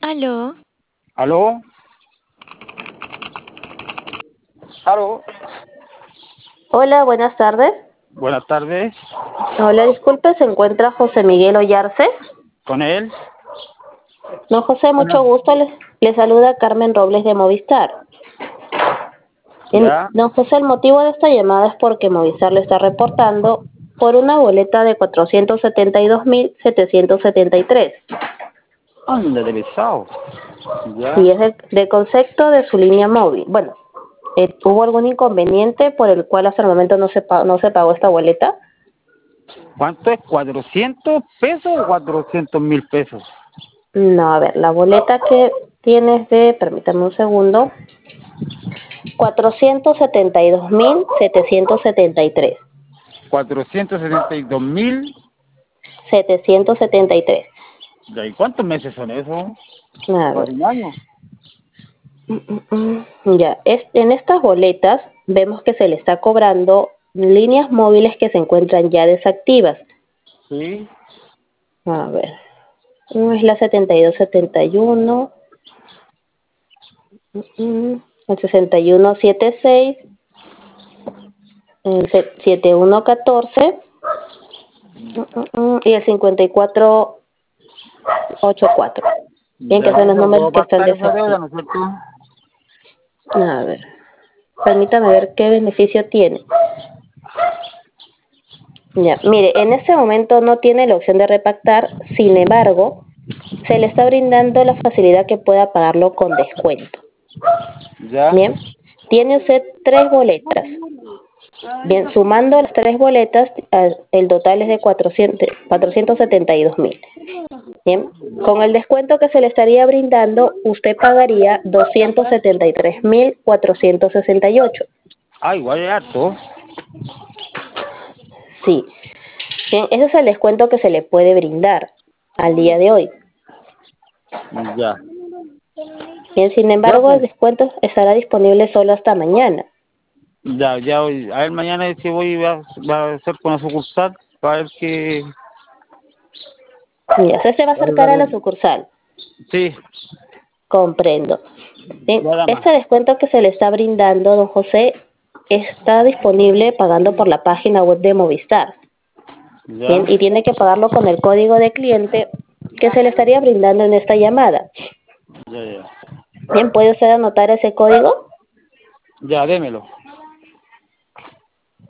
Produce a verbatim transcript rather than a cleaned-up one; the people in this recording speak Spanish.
Aló, ¿Aló? ¿Aló? Hola, buenas tardes. Buenas tardes. Hola, disculpe, ¿se encuentra José Miguel Ollarse? ¿Con él? No, José, mucho Bueno, gusto. Le, le saluda Carmen Robles de Movistar. En- ya. don José, el motivo de esta llamada es porque Movistar le está reportando por una boleta de cuatrocientos setenta y dos mil setecientos setenta y tres. Anda de pesado. Sí, Ya. es de, de concepto de su línea móvil. Bueno, eh, ¿hubo algún inconveniente por el cual hasta el momento no se, pa- no se pagó esta boleta? ¿Cuánto es? ¿Cuatrocientos pesos o cuatrocientos mil pesos? No, a ver, la boleta que tienes de, permítame un segundo, cuatrocientos setenta y dos mil setecientos setenta y tres. Cuatrocientos setenta y dos mil. setecientos setenta y tres. Ya, ¿y cuántos meses son esos? A ver. ¿Casi un año? Mm, mm, mm. Ya, es, en estas boletas vemos que se le está cobrando líneas móviles que se encuentran ya desactivas. Sí. A ver. Mm, Es la setenta y dos setenta y uno, mm, mm, el sesenta y uno setenta y seis, el se- setenta y uno catorce, mm, mm, mm, y el cincuenta y cuatro ochenta y cuatro. Bien, que Ya, son ¿y los se lo números puedo que están pactar esa deuda, desactivos. no es cierto? A ver, permítame ver qué beneficio tiene. Ya, mire, en este momento no tiene la opción de repactar, sin embargo, se le está brindando la facilidad que pueda pagarlo con descuento. Ya. Bien, tiene usted tres boletas. Bien, sumando las tres boletas, eh, el total es de cuatrocientos, cuatrocientos setenta y dos mil. Bien, con el descuento que se le estaría brindando, usted pagaría doscientos setenta y tres mil cuatrocientos sesenta y ocho. Ah, igual es harto. Sí, bien, ese es el descuento que se le puede brindar al día de hoy. Ya. Bien, sin Ya, embargo, el pues. descuento estará disponible solo hasta mañana. Ya, ya voy. A ver, mañana si voy a, va a hacer con la sucursal para ver qué. Ya, usted se va a acercar a la sucursal. Sí, Comprendo. Bien, nada más. este descuento que se le está brindando, don José, está disponible pagando por la página web de Movistar. Ya, Bien, y tiene que pagarlo con el código de cliente que se le estaría brindando en esta llamada. ya, ya. Bien, ¿puede usted anotar ese código? Ya, démelo.